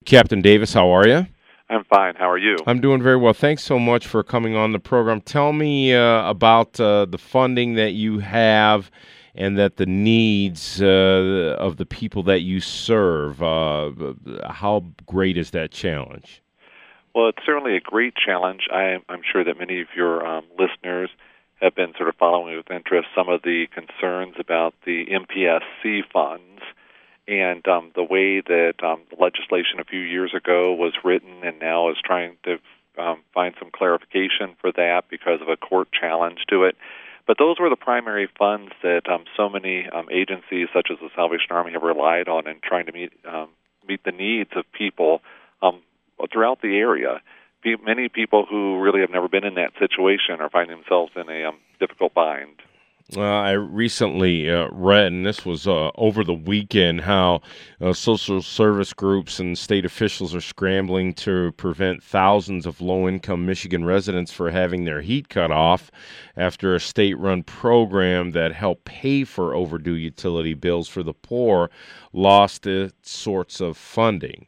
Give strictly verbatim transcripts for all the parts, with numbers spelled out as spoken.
Captain Davis, how are you? I'm fine. How are you? I'm doing very well. Thanks so much for coming on the program. Tell me uh, about uh, the funding that you have and that the needs uh, of the people that you serve. Uh, how great is that challenge? Well, it's certainly a great challenge. I, I'm sure that many of your um, listeners have been sort of following with interest some of the concerns about the M P S C funds and um, the way that um, the legislation a few years ago was written and now is trying to um, find some clarification for that because of a court challenge to it. But those were the primary funds that um, so many um, agencies, such as the Salvation Army, have relied on in trying to meet um, meet the needs of people um, throughout the area. Many people who really have never been in that situation are finding themselves in a um, difficult bind. Uh, I recently uh, read, and this was uh, over the weekend, how uh, social service groups and state officials are scrambling to prevent thousands of low-income Michigan residents from having their heat cut off after a state-run program that helped pay for overdue utility bills for the poor lost its sorts of funding.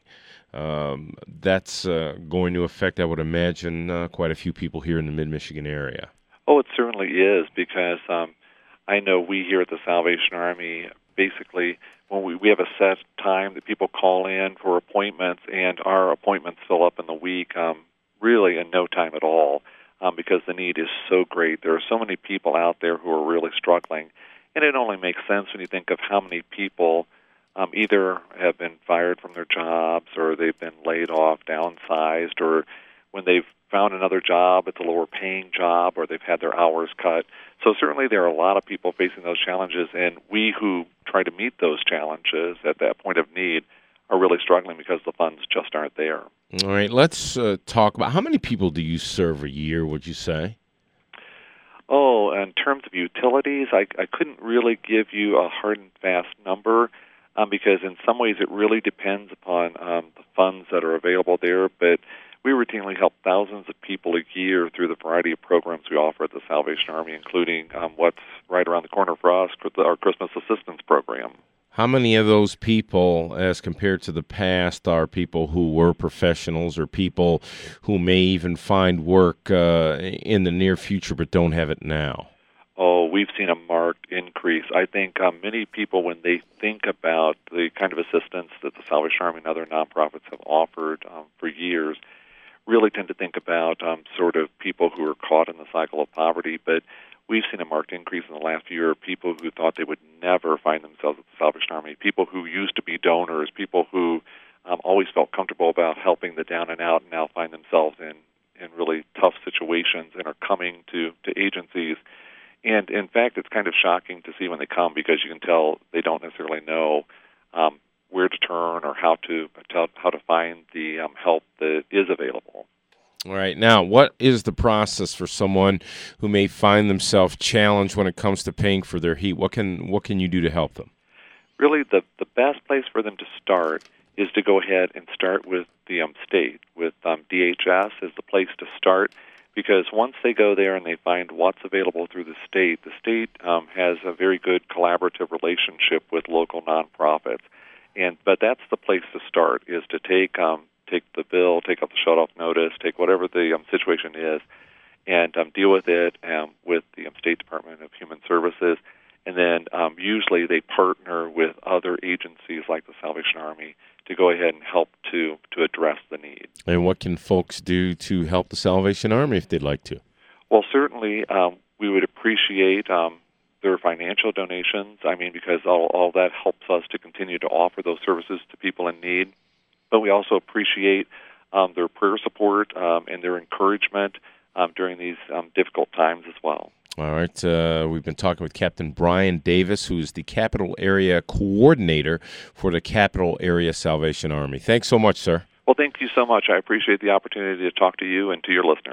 Um, that's uh, going to affect, I would imagine, uh, quite a few people here in the mid-Michigan area. Oh, it certainly is, because um, I know we here at the Salvation Army, basically, when we, we have a set time that people call in for appointments, and our appointments fill up in the week, um, really in no time at all, um, because the need is so great. There are so many people out there who are really struggling, and it only makes sense when you think of how many people Um, either have been fired from their jobs, or they've been laid off, downsized, or when they've found another job, it's a lower paying job, or they've had their hours cut. So certainly there are a lot of people facing those challenges, and we who try to meet those challenges at that point of need are really struggling because the funds just aren't there. All right, let's uh, talk about how many people do you serve a year, would you say? Oh, in terms of utilities, I, I couldn't really give you a hard and fast number. Um, because in some ways it really depends upon um, the funds that are available there, but we routinely help thousands of people a year through the variety of programs we offer at the Salvation Army, including um, what's right around the corner for us, our Christmas Assistance Program. How many of those people, as compared to the past, are people who were professionals or people who may even find work uh, in the near future but don't have it now? Oh, we've seen a marked increase. I think um, many people, when they think about the kind of assistance that the Salvation Army and other nonprofits have offered um, for years, really tend to think about um, sort of people who are caught in the cycle of poverty. But we've seen a marked increase in the last year of people who thought they would never find themselves at the Salvation Army, people who used to be donors, people who um, always felt comfortable about helping the down and out and now find themselves in, in really tough situations and are coming to, to agencies. And, in fact, it's kind of shocking to see when they come because you can tell they don't necessarily know um, where to turn or how to how to find the um, help that is available. All right. Now, what is the process for someone who may find themselves challenged when it comes to paying for their heat? What can what can you do to help them? Really, the, the best place for them to start is to go ahead and start with the um, state, with um, D H S is the place to start. Because once they go there and they find what's available through the state, the state um, has a very good collaborative relationship with local nonprofits. And but that's the place to start, is to take um, take the bill, take up the shut-off notice, take whatever the um, situation is, and um, deal with it um, with the um, State Department of Human Services. And then um, usually they partner with other agencies like the Salvation Army to go ahead and help to, to address the need. And what can folks do to help the Salvation Army if they'd like to? Well, certainly um, we would appreciate um, their financial donations. I mean, because all, all that helps us to continue to offer those services to people in need. But we also appreciate um, their prayer support um, and their encouragement um, during these um, difficult times as well. All right. Uh, we've been talking with Captain Brian Davis, who is the Capital Area Coordinator for the Capital Area Salvation Army. Thanks so much, sir. Well, thank you so much. I appreciate the opportunity to talk to you and to your listeners.